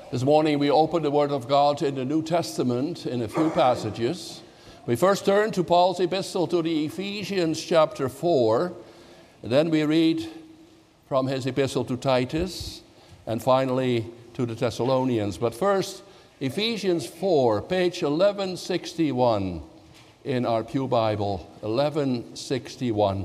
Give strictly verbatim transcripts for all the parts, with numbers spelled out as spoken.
This morning we open the Word of God in the New Testament in a few passages. We first turn to Paul's epistle to the Ephesians chapter four, and then we read from his epistle to Titus, and finally to the Thessalonians. But first, Ephesians four, page eleven sixty-one in our Pew Bible, eleven sixty-one.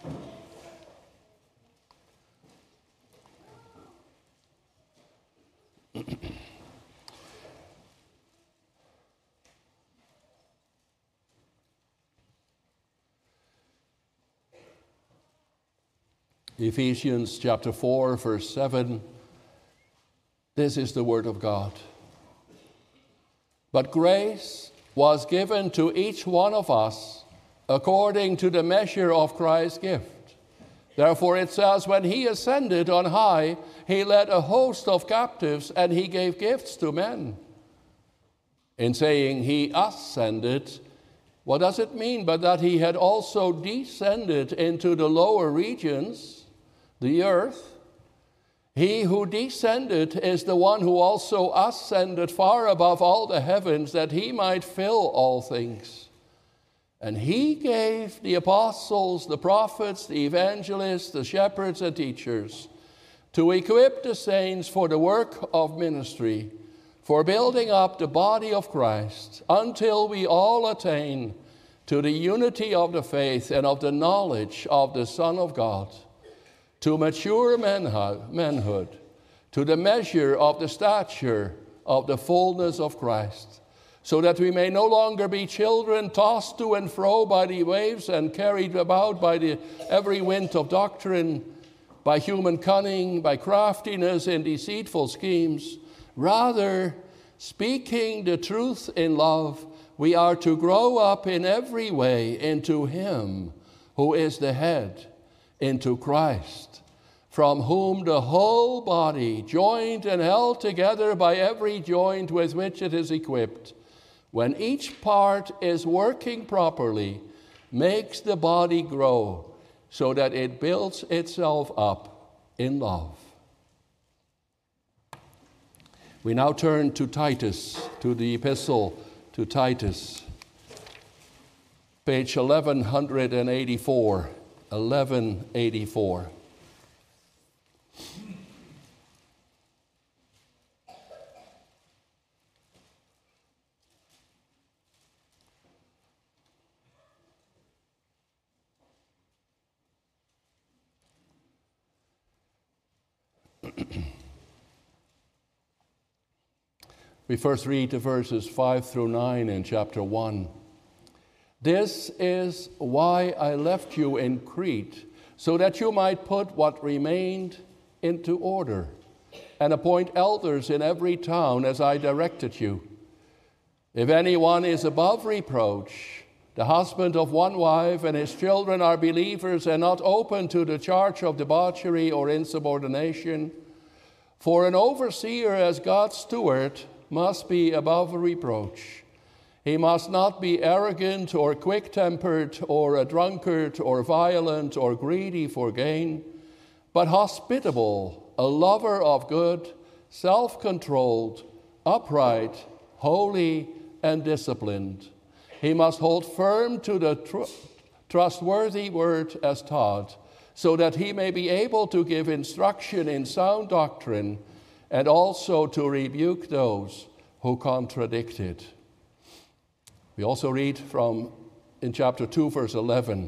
Ephesians chapter four, verse seven. This is the word of God. But grace was given to each one of us according to the measure of Christ's gift. Therefore it says, when he ascended on high, he led a host of captives and he gave gifts to men. In saying he ascended, what does it mean but that he had also descended into the lower regions, the earth? He who descended is the one who also ascended far above all the heavens, that he might fill all things. And he gave the apostles, the prophets, the evangelists, the shepherds and teachers to equip the saints for the work of ministry, for building up the body of Christ, until we all attain to the unity of the faith and of the knowledge of the Son of God, to mature manhood, to the measure of the stature of the fullness of Christ, so that we may no longer be children tossed to and fro by the waves and carried about by the every wind of doctrine, by human cunning, by craftiness and deceitful schemes. Rather, speaking the truth in love, we are to grow up in every way into Him who is the head, into Christ, from whom the whole body, joined and held together by every joint with which it is equipped, when each part is working properly, makes the body grow so that it builds itself up in love. We now turn to Titus, to the epistle to Titus, page eleven eighty-four, eleven eighty-four. We first read the verses five through nine in chapter one. This is why I left you in Crete, so that you might put what remained into order, and appoint elders in every town as I directed you. If anyone is above reproach, the husband of one wife, and his children are believers and not open to the charge of debauchery or insubordination, for an overseer as God's steward must be above reproach. He must not be arrogant or quick-tempered or a drunkard or violent or greedy for gain, but hospitable, a lover of good, self-controlled, upright, holy, and disciplined. He must hold firm to the tr- trustworthy word as taught, so that he may be able to give instruction in sound doctrine, and also to rebuke those who contradict it. We also read from in chapter two, verse eleven.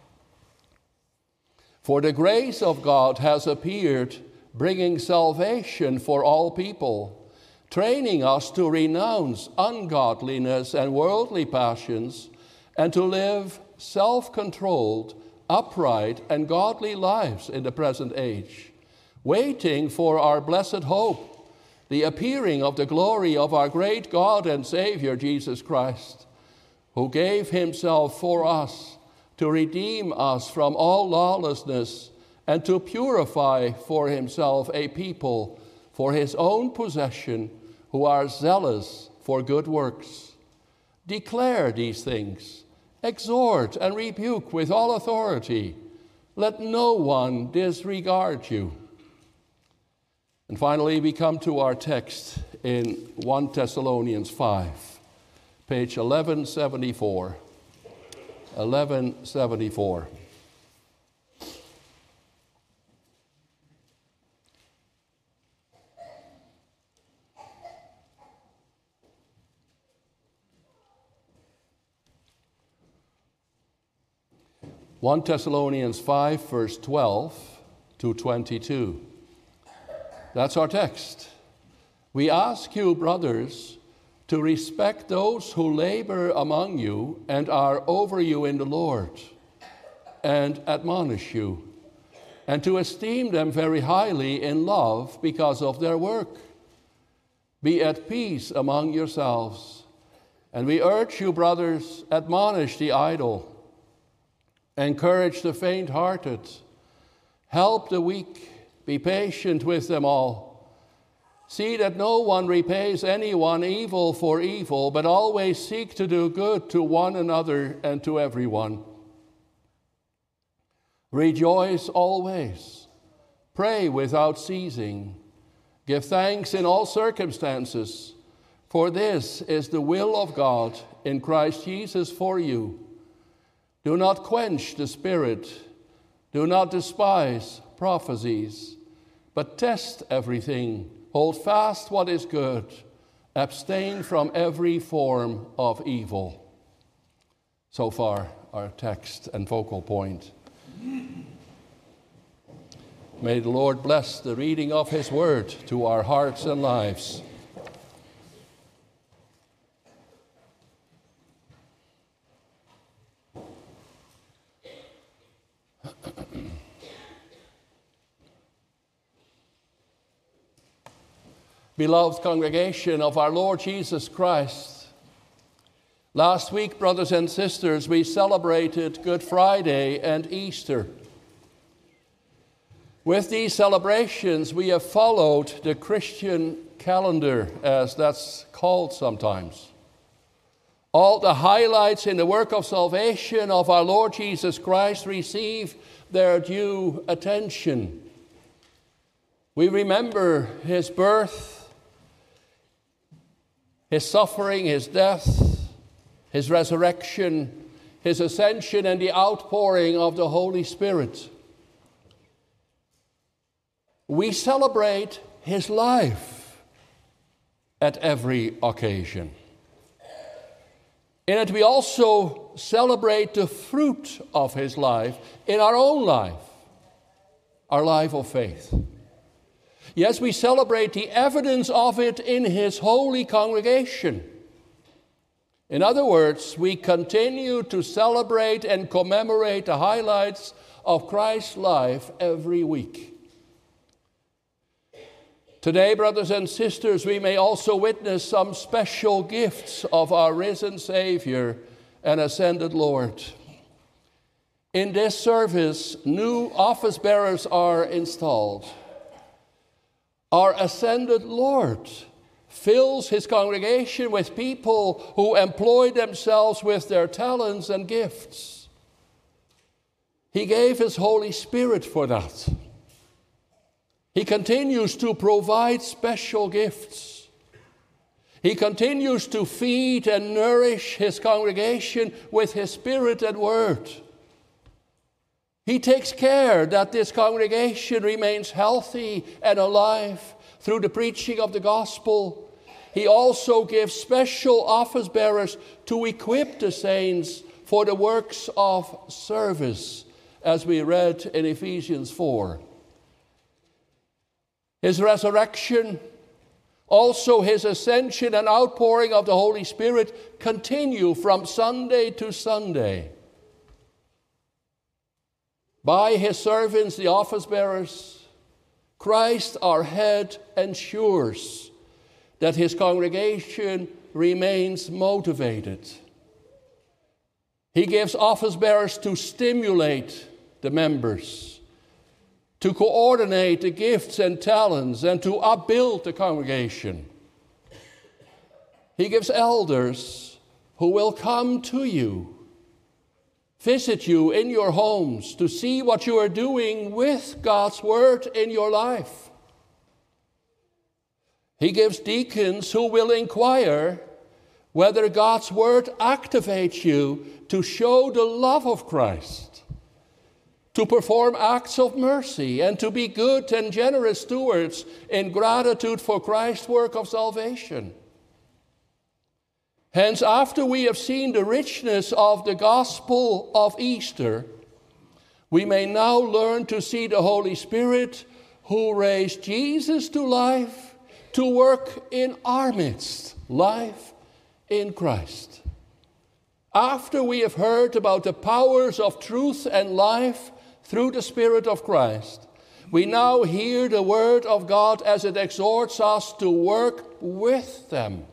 For the grace of God has appeared, bringing salvation for all people, training us to renounce ungodliness and worldly passions, and to live self-controlled, upright, and godly lives in the present age, waiting for our blessed hope, the appearing of the glory of our great God and Savior, Jesus Christ, who gave himself for us to redeem us from all lawlessness and to purify for himself a people for his own possession who are zealous for good works. Declare these things, exhort and rebuke with all authority. Let no one disregard you. And finally, we come to our text in First Thessalonians five, page eleven seventy-four. eleven seventy-four. First Thessalonians five, verse twelve to twenty-two. That's our text. We ask you, brothers, to respect those who labor among you and are over you in the Lord, and admonish you, and to esteem them very highly in love because of their work. Be at peace among yourselves. And we urge you, brothers, admonish the idle, encourage the faint-hearted, help the weak, be patient with them all. See that no one repays anyone evil for evil, but always seek to do good to one another and to everyone. Rejoice always, pray without ceasing, give thanks in all circumstances, for this is the will of God in Christ Jesus for you. Do not quench the Spirit. Do not despise prophecies, but test everything. Hold fast what is good. Abstain from every form of evil. So far, our text and focal point. May the Lord bless the reading of His word to our hearts and lives. Beloved congregation of our Lord Jesus Christ, last week, brothers and sisters, we celebrated Good Friday and Easter. With these celebrations, we have followed the Christian calendar, as that's called sometimes. All the highlights in the work of salvation of our Lord Jesus Christ receive their due attention. We remember His birth, His suffering, His death, His resurrection, His ascension, and the outpouring of the Holy Spirit. We celebrate His life at every occasion. In it, we also celebrate the fruit of His life in our own life, our life of faith. Yes, we celebrate the evidence of it in His holy congregation. In other words, we continue to celebrate and commemorate the highlights of Christ's life every week. Today, brothers and sisters, we may also witness some special gifts of our risen Savior and ascended Lord. In this service, new office bearers are installed. Our ascended Lord fills His congregation with people who employ themselves with their talents and gifts. He gave His Holy Spirit for that. He continues to provide special gifts. He continues to feed and nourish His congregation with His Spirit and Word. He takes care that this congregation remains healthy and alive through the preaching of the gospel. He also gives special office bearers to equip the saints for the works of service, as we read in Ephesians four. His resurrection, also His ascension and outpouring of the Holy Spirit continue from Sunday to Sunday. By His servants, the office bearers, Christ, our head, ensures that His congregation remains motivated. He gives office bearers to stimulate the members, to coordinate the gifts and talents, and to upbuild the congregation. He gives elders who will come to you, visit you in your homes to see what you are doing with God's Word in your life. He gives deacons who will inquire whether God's word activates you to show the love of Christ, to perform acts of mercy, and to be good and generous stewards in gratitude for Christ's work of salvation. Hence, after we have seen the richness of the gospel of Easter, we may now learn to see the Holy Spirit who raised Jesus to life to work in our midst, life in Christ. After we have heard about the powers of truth and life through the Spirit of Christ, we now hear the word of God as it exhorts us to work with them.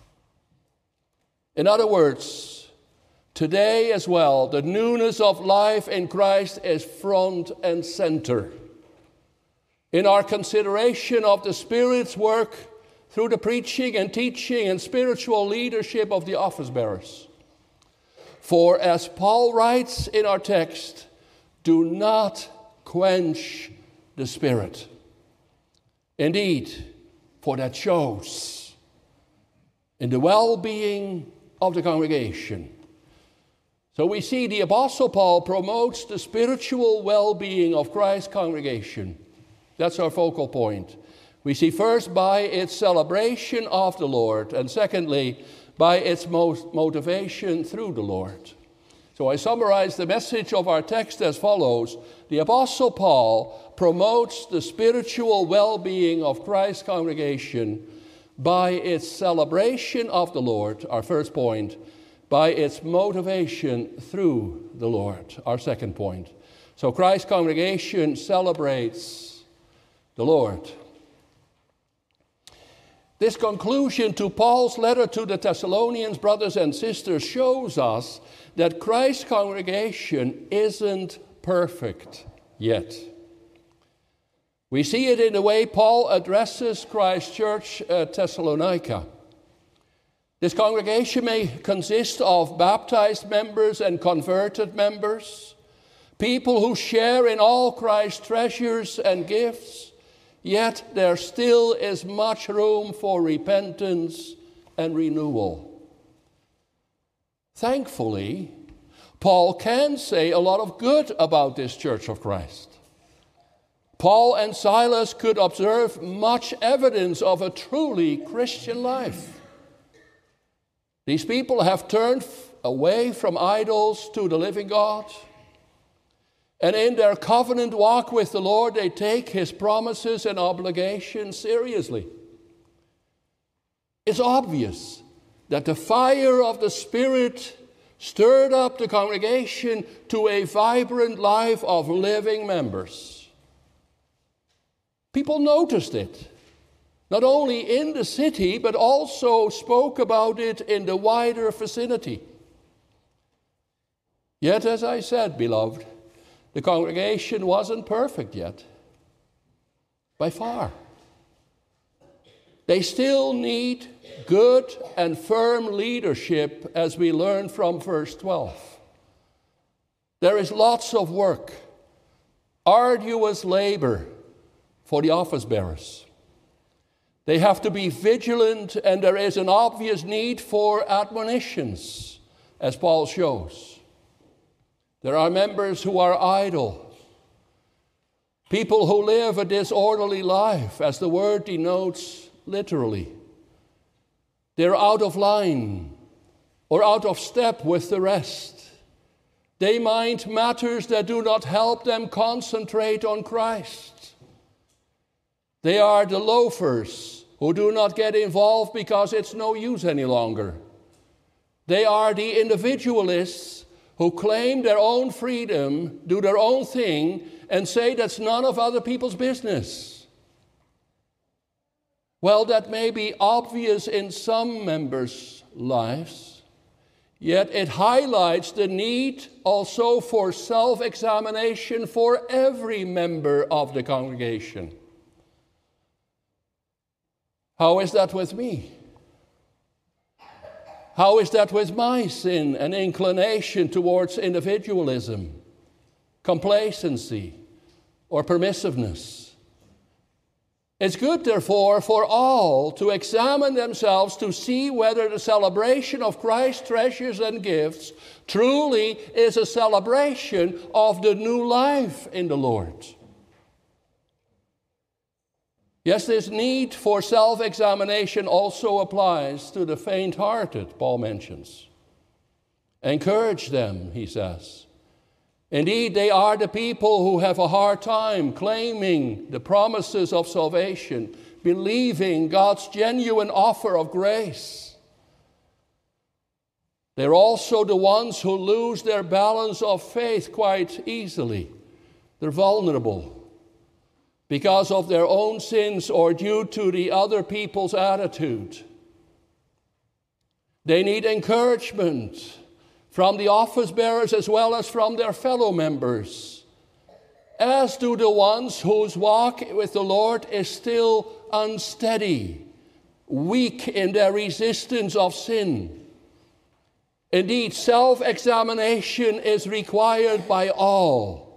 In other words, today as well, the newness of life in Christ is front and center in our consideration of the Spirit's work through the preaching and teaching and spiritual leadership of the office bearers. For as Paul writes in our text, do not quench the Spirit. Indeed, for that shows in the well-being of the congregation. So we see the Apostle Paul promotes the spiritual well-being of Christ's congregation. That's our focal point. We see first by its celebration of the Lord, and secondly, by its most motivation through the Lord. So I summarize the message of our text as follows. The Apostle Paul promotes the spiritual well-being of Christ's congregation by its celebration of the Lord, our first point, by its motivation through the Lord, our second point. So Christ's congregation celebrates the Lord. This conclusion to Paul's letter to the Thessalonians, brothers and sisters, shows us that Christ's congregation isn't perfect yet. We see it in the way Paul addresses Christ's church at Thessalonica. This congregation may consist of baptized members and converted members, people who share in all Christ's treasures and gifts, yet there still is much room for repentance and renewal. Thankfully, Paul can say a lot of good about this church of Christ. Paul and Silas could observe much evidence of a truly Christian life. These people have turned away from idols to the living God. And in their covenant walk with the Lord, they take his promises and obligations seriously. It's obvious that the fire of the Spirit stirred up the congregation to a vibrant life of living members. People noticed it, not only in the city, but also spoke about it in the wider vicinity. Yet, as I said, beloved, the congregation wasn't perfect yet, by far. They still need good and firm leadership, as we learn from verse twelve. There is lots of work, arduous labor for the office bearers. They have to be vigilant, and there is an obvious need for admonitions, as Paul shows. There are members who are idle, people who live a disorderly life, as the word denotes literally. They're out of line or out of step with the rest. They mind matters that do not help them concentrate on Christ. They are the loafers who do not get involved because it's no use any longer. They are the individualists who claim their own freedom, do their own thing, and say that's none of other people's business. Well, that may be obvious in some members' lives, yet it highlights the need also for self-examination for every member of the congregation. How is that with me? How is that with my sin and inclination towards It's good, therefore, for all to examine themselves to see whether the celebration of Christ's treasures and gifts truly is a celebration of the new life in the Lord. Yes, this need for self-examination also applies to the faint-hearted, Paul mentions. Encourage them, he says. Indeed, they are the people who have a hard time claiming the promises of salvation, believing God's genuine offer of grace. They're also the ones who lose their balance of faith quite easily. They're vulnerable because of their own sins or due to the other people's attitude. They need encouragement from the office bearers as well as from their fellow members, as do the ones whose walk with the Lord is still unsteady, weak in their resistance of sin. Indeed, self-examination is required by all.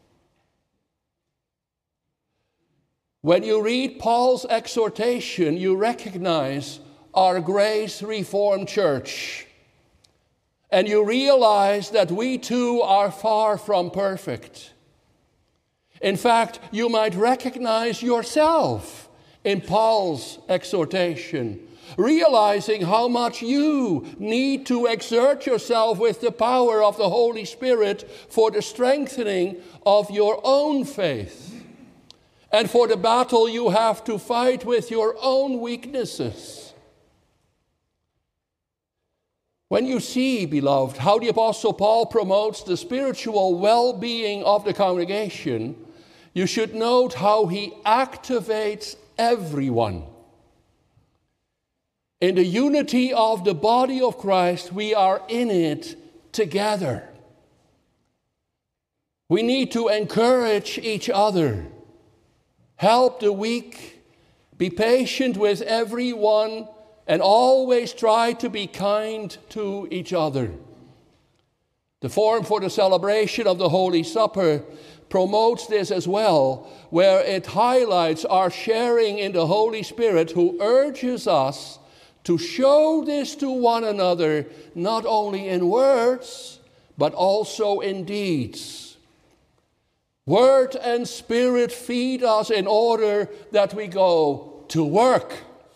When you read Paul's exhortation, you recognize our Grace Reformed Church. And you realize that we too are far from perfect. In fact, you might recognize yourself in Paul's exhortation, realizing how much you need to exert yourself with the power of the Holy Spirit for the strengthening of your own faith, and for the battle you have to fight with your own weaknesses. When you see, beloved, how the Apostle Paul promotes the spiritual well-being of the congregation, you should note how he activates everyone. In the unity of the body of Christ, we are in it together. We need to encourage each other, help the weak, be patient with everyone, and always try to be kind to each other. The form for the celebration of the Holy Supper promotes this as well, where it highlights our sharing in the Holy Spirit, who urges us to show this to one another, not only in words, but also in deeds. Word and Spirit feed us in order that we go to work.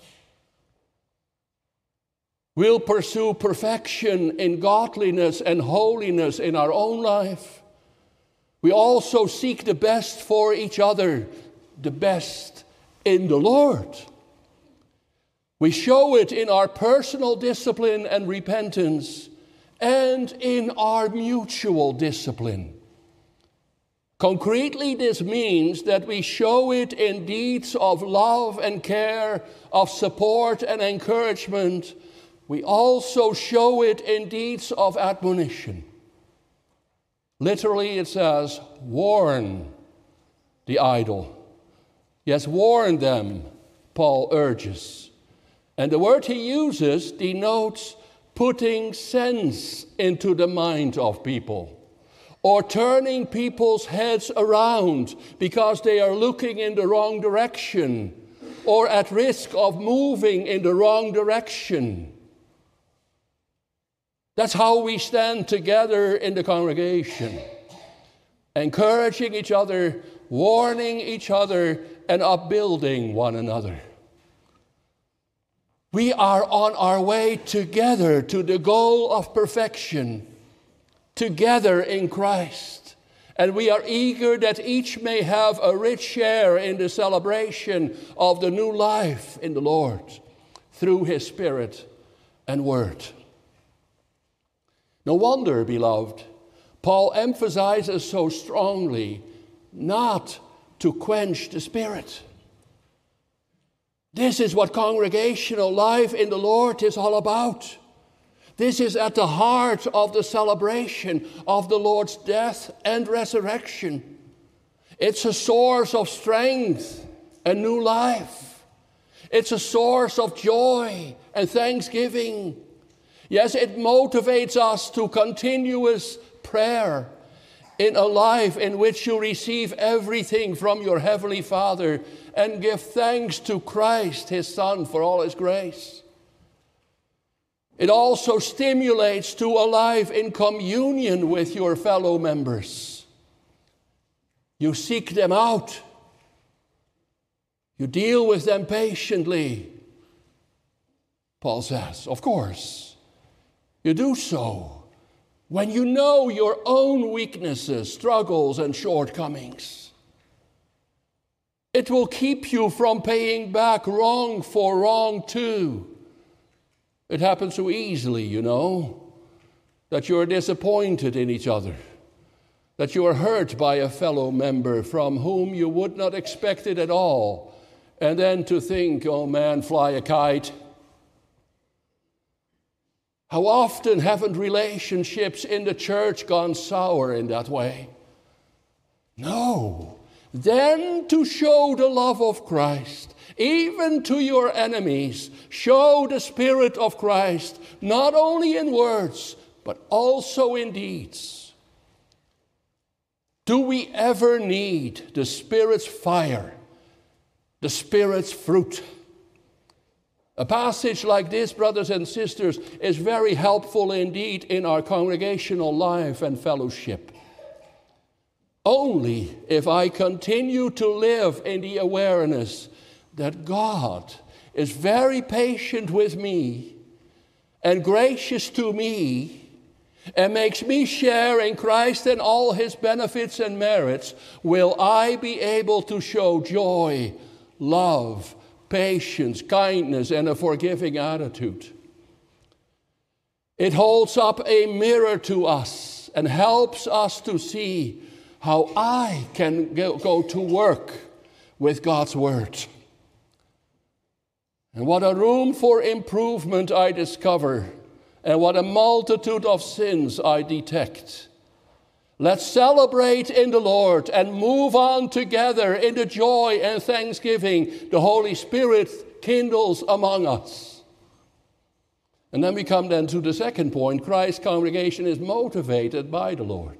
We'll pursue perfection in godliness and holiness in our own life. We also seek the best for each other, the best in the Lord. We show it in our personal discipline and repentance, and in our mutual discipline. Concretely, this means that we show it in deeds of love and care, of support and encouragement. We also show it in deeds of admonition. Literally, it says, warn the idle. Yes, warn them, Paul urges. And the word he uses denotes putting sense into the mind of people, or turning people's heads around because they are looking in the wrong direction, or at risk of moving in the wrong direction. That's how we stand together in the congregation, encouraging each other, warning each other, and upbuilding one another. We are on our way together to the goal of perfection, together in Christ. And we are eager that each may have a rich share in the celebration of the new life in the Lord through His Spirit and Word. No wonder, beloved, Paul emphasizes so strongly not to quench the Spirit. This is what congregational life in the Lord is all about. This is at the heart of the celebration of the Lord's death and resurrection. It's a source of strength and new life. It's a source of joy and thanksgiving. Yes, it motivates us to continuous prayer in a life in which you receive everything from your Heavenly Father and give thanks to Christ, his Son, for all his grace. It also stimulates to a life in communion with your fellow members. You seek them out. You deal with them patiently. Paul says, of course, you do so when you know your own weaknesses, struggles, and shortcomings. It will keep you from paying back wrong for wrong too. It happens so easily, you know, that you are disappointed in each other, that you are hurt by a fellow member from whom you would not expect it at all, and then to think, oh man, fly a kite. How often haven't relationships in the church gone sour in that way? No. Then to show the love of Christ, even to your enemies, show the Spirit of Christ, not only in words, but also in deeds. Do we ever need the Spirit's fire, the Spirit's fruit? A passage like this, brothers and sisters, is very helpful indeed in our congregational life and fellowship. Only if I continue to live in the awareness that God is very patient with me and gracious to me and makes me share in Christ and all his benefits and merits, will I be able to show joy, love, patience, kindness, and a forgiving attitude. It holds up a mirror to us and helps us to see how I can go to work with God's word. And what a room for improvement I discover, and what a multitude of sins I detect. Let's celebrate in the Lord and move on together in the joy and thanksgiving the Holy Spirit kindles among us. And then we come then to the second point. Christ's congregation is motivated by the Lord.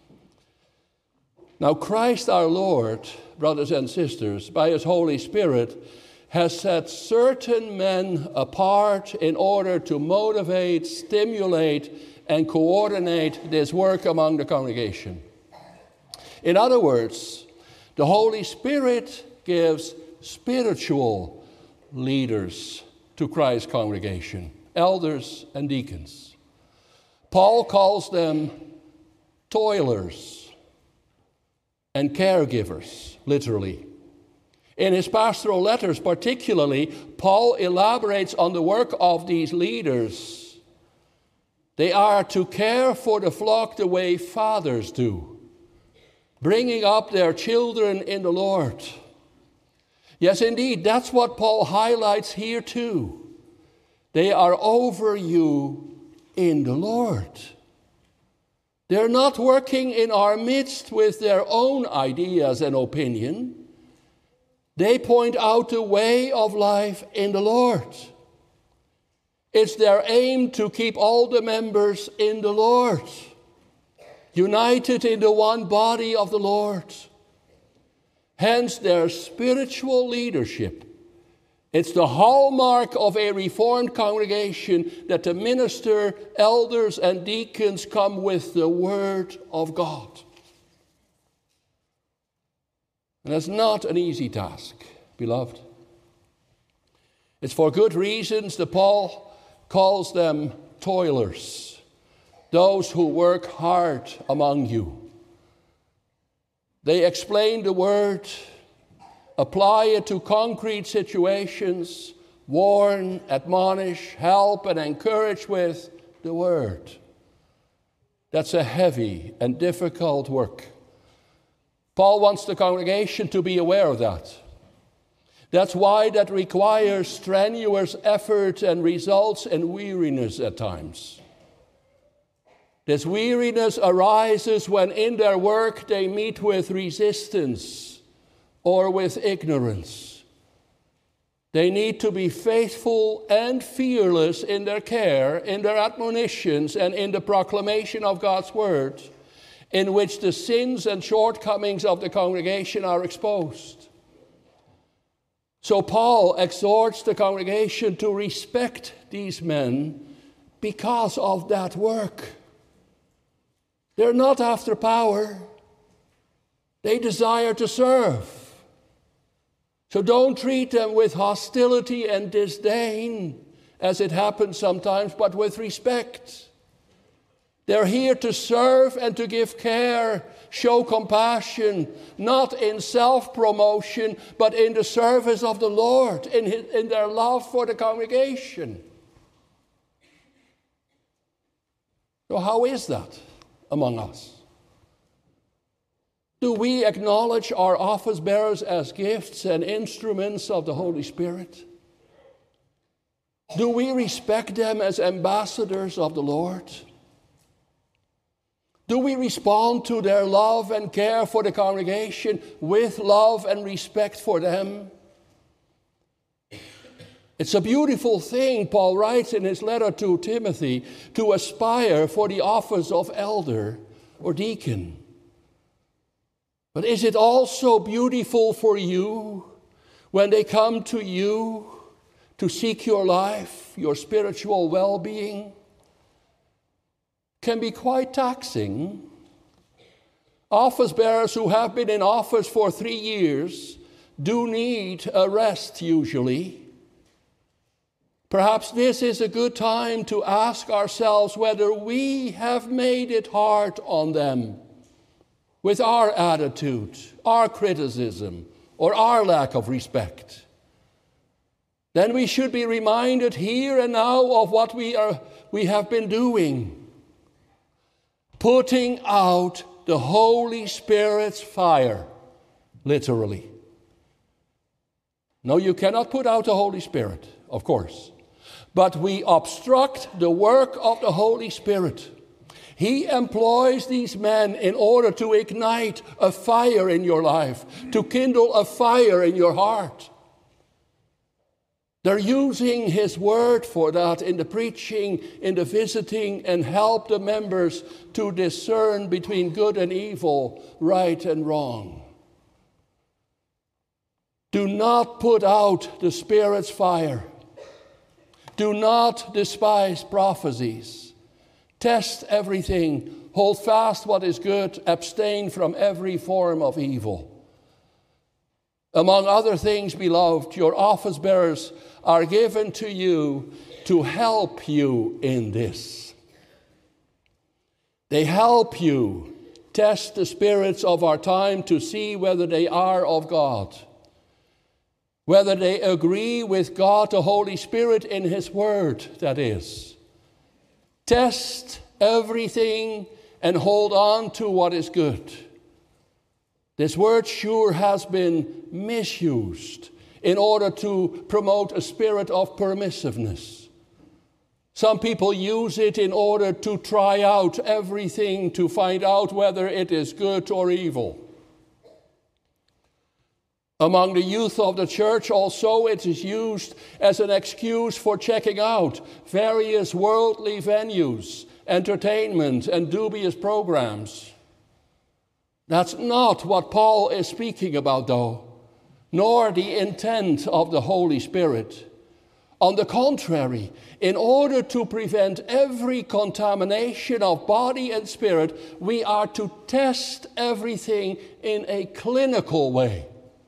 Now, Christ our Lord, brothers and sisters, by his Holy Spirit, has set certain men apart in order to motivate, stimulate, and coordinate this work among the congregation. In other words, the Holy Spirit gives spiritual leaders to Christ's congregation, elders and deacons. Paul calls them toilers and caregivers, literally. In his pastoral letters particularly, Paul elaborates on the work of these leaders. They are to care for the flock the way fathers do, bringing up their children in the Lord. Yes, indeed, that's what Paul highlights here too. They are over you in the Lord. They're not working in our midst with their own ideas and opinion. They point out the way of life in the Lord. It's their aim to keep all the members in the Lord, united in the one body of the Lord. Hence their spiritual leadership. It's the hallmark of a Reformed congregation that the minister, elders, and deacons come with the Word of God. And that's not an easy task, beloved. It's for good reasons that Paul calls them toilers, those who work hard among you. They explain the Word, apply it to concrete situations, warn, admonish, help, and encourage with the Word. That's a heavy and difficult work. Paul wants the congregation to be aware of that. That's why that requires strenuous effort and results in weariness at times. This weariness arises when in their work they meet with resistance or with ignorance. They need to be faithful and fearless in their care, in their admonitions, and in the proclamation of God's word, in which the sins and shortcomings of the congregation are exposed. So Paul exhorts the congregation to respect these men because of that work. They're not after power. They desire to serve. So don't treat them with hostility and disdain, as it happens sometimes, but with respect. They're here to serve and to give care, show compassion, not in self-promotion, but in the service of the Lord, in, his, in their love for the congregation. So how is that among us? Do we acknowledge our office bearers as gifts and instruments of the Holy Spirit? Do we respect them as ambassadors of the Lord? Do we respond to their love and care for the congregation with love and respect for them? It's a beautiful thing, Paul writes in his letter to Timothy, to aspire for the office of elder or deacon. But is it also beautiful for you when they come to you to seek your life, your spiritual well-being? Can be quite taxing. Office bearers who have been in office for three years do need a rest usually. Perhaps this is a good time to ask ourselves whether we have made it hard on them with our attitude, our criticism, or our lack of respect. Then we should be reminded here and now of what we are, we have been doing. Putting out the Holy Spirit's fire, literally. No, you cannot put out the Holy Spirit, of course. But we obstruct the work of the Holy Spirit. He employs these men in order to ignite a fire in your life, to kindle a fire in your heart. They're using His word for that in the preaching, in the visiting, and help the members to discern between good and evil, right and wrong. Do not put out the Spirit's fire. Do not despise prophecies. Test everything. Hold fast what is good. Abstain from every form of evil. Among other things, beloved, your office bearers are given to you to help you in this. They help you test the spirits of our time to see whether they are of God, whether they agree with God, the Holy Spirit, in His Word, that is. Test everything and hold on to what is good. This word sure has been misused in order to promote a spirit of permissiveness. Some people use it in order to try out everything to find out whether it is good or evil. Among the youth of the church also it is used as an excuse for checking out various worldly venues, entertainment, and dubious programs. That's not what Paul is speaking about, though, nor the intent of the Holy Spirit. On the contrary, in order to prevent every contamination of body and spirit, we are to test everything in a clinical way.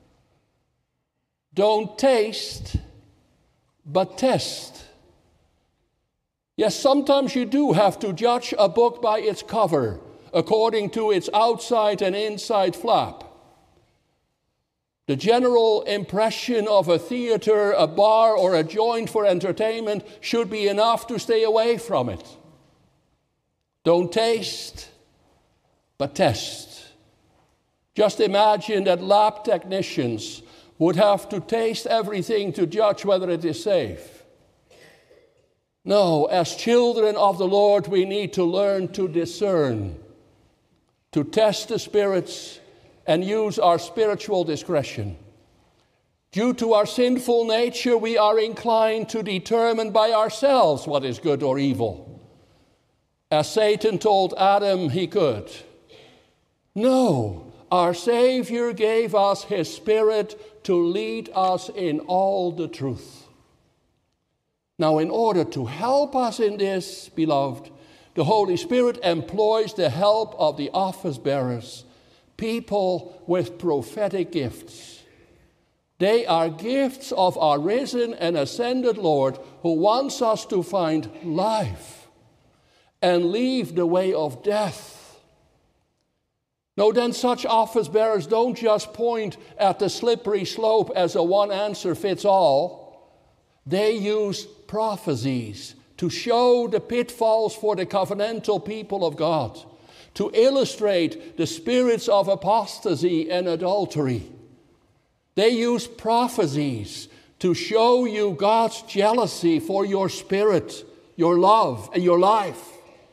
Don't taste, but test. Yes, sometimes you do have to judge a book by its cover, according to its outside and inside flap. The general impression of a theater, a bar, or a joint for entertainment should be enough to stay away from it. Don't taste, but test. Just imagine that lab technicians would have to taste everything to judge whether it is safe. No, as children of the Lord, we need to learn to discern, to test the spirits and use our spiritual discretion. Due to our sinful nature, we are inclined to determine by ourselves what is good or evil. As Satan told Adam he could. No, our Savior gave us his Spirit to lead us in all the truth. Now, in order to help us in this, beloved, the Holy Spirit employs the help of the office bearers, people with prophetic gifts. They are gifts of our risen and ascended Lord, who wants us to find life and leave the way of death. No, then such office bearers don't just point at the slippery slope as a one-answer-fits-all. They use prophecies to show the pitfalls for the covenantal people of God, to illustrate the spirits of apostasy and adultery. They use prophecies to show you God's jealousy for your spirit, your love, and your life.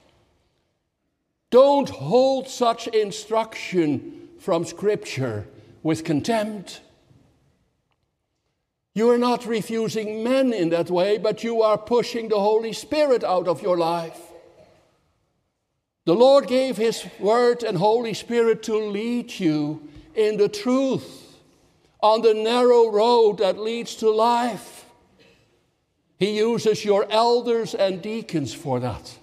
Don't hold such instruction from Scripture with contempt. You are not refusing men in that way, but you are pushing the Holy Spirit out of your life. The Lord gave his Word and Holy Spirit to lead you in the truth, on the narrow road that leads to life. He uses your elders and deacons for that.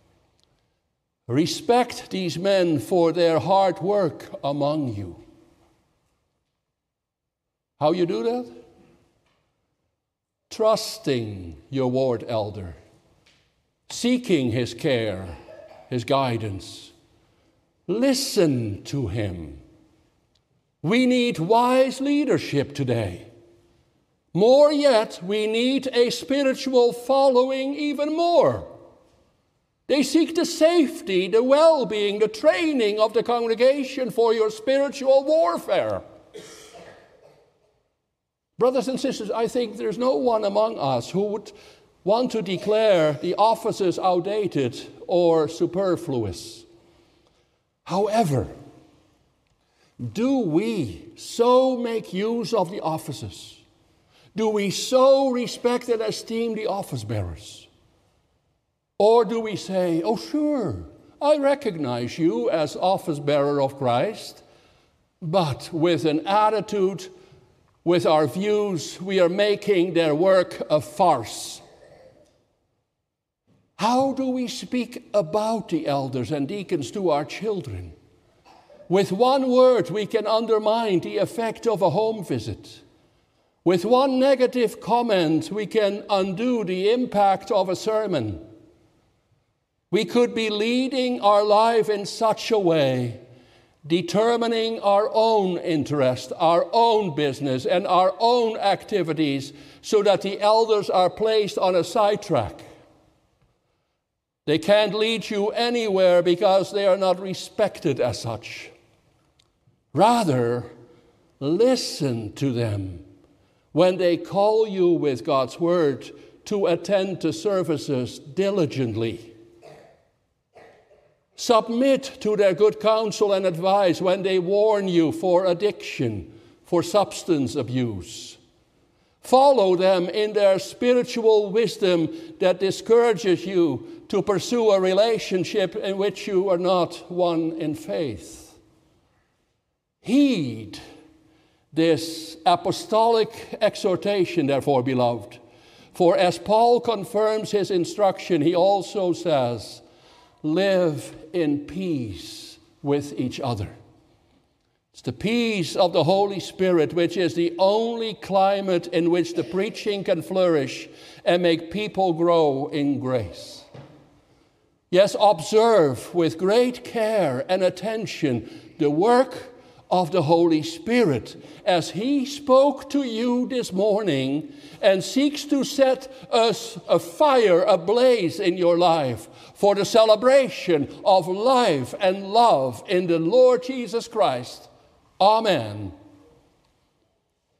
Respect these men for their hard work among you. How you do that? Trusting your ward elder, seeking his care, his guidance. Listen to him. We need wise leadership today. More yet, we need a spiritual following even more. They seek the safety, the well-being, the training of the congregation for your spiritual warfare. Brothers and sisters, I think there's no one among us who would want to declare the offices outdated or superfluous. However, do we so make use of the offices? Do we so respect and esteem the office bearers? Or do we say, oh sure, I recognize you as office bearer of Christ, but with an attitude, with our views, we are making their work a farce. How do we speak about the elders and deacons to our children? With one word, we can undermine the effect of a home visit. With one negative comment, we can undo the impact of a sermon. We could be leading our life in such a way, determining our own interest, our own business, and our own activities so that the elders are placed on a sidetrack. They can't lead you anywhere because they are not respected as such. Rather, listen to them when they call you with God's word to attend to services diligently. Submit to their good counsel and advice when they warn you for addiction, for substance abuse. Follow them in their spiritual wisdom that discourages you to pursue a relationship in which you are not one in faith. Heed this apostolic exhortation, therefore, beloved. For as Paul confirms his instruction, he also says, live in peace with each other. It's the peace of the Holy Spirit, which is the only climate in which the preaching can flourish and make people grow in grace. Yes, observe with great care and attention the work of the Holy Spirit as he spoke to you this morning and seeks to set us a fire ablaze in your life for the celebration of life and love in the Lord Jesus Christ. Amen.